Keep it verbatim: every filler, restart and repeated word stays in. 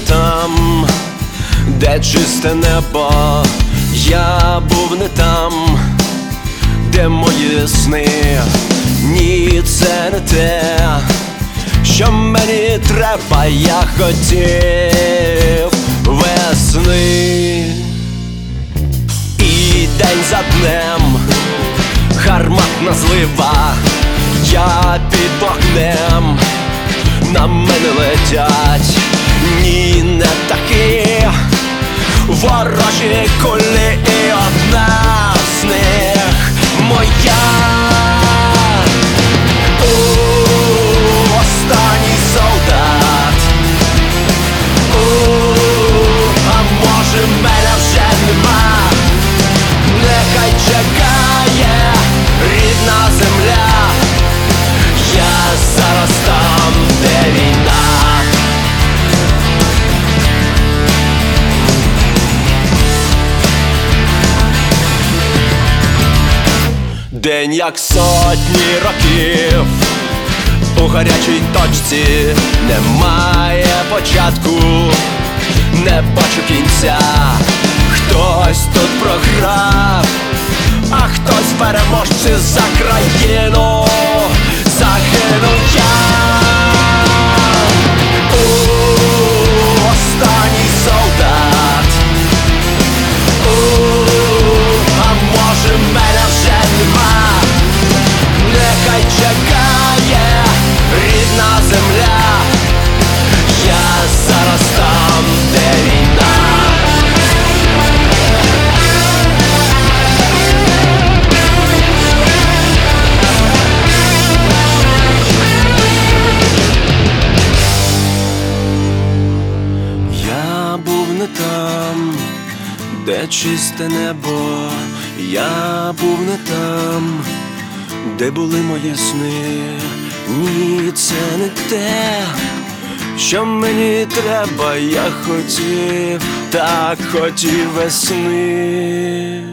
там, де чисте небо. Я був не там, де мої сни. Ні, це не те, що мені треба. Я хотів весни. І день за днем гарматна злива. Я під вогнем, на мене летять. Ні, не такі ворожі кулі, і одна з них моя. О, останній солдат. О, а може мене вже нема. Нехай чекає рідна земля. Я зараз там, де війна. День як сотні років у гарячій точці. Немає початку, не бачу кінця. Хтось тут програв, а хтось переможці. За країну загинув я. О, останній солдат. О, а може мене вже нема. Нехай чекає рідна земля. Я зараз там, де війна. Я був не там, де чисте небо. Я був не там, де були мої сни. Ні, це не те, що мені треба. Я хотів, так хотів весни.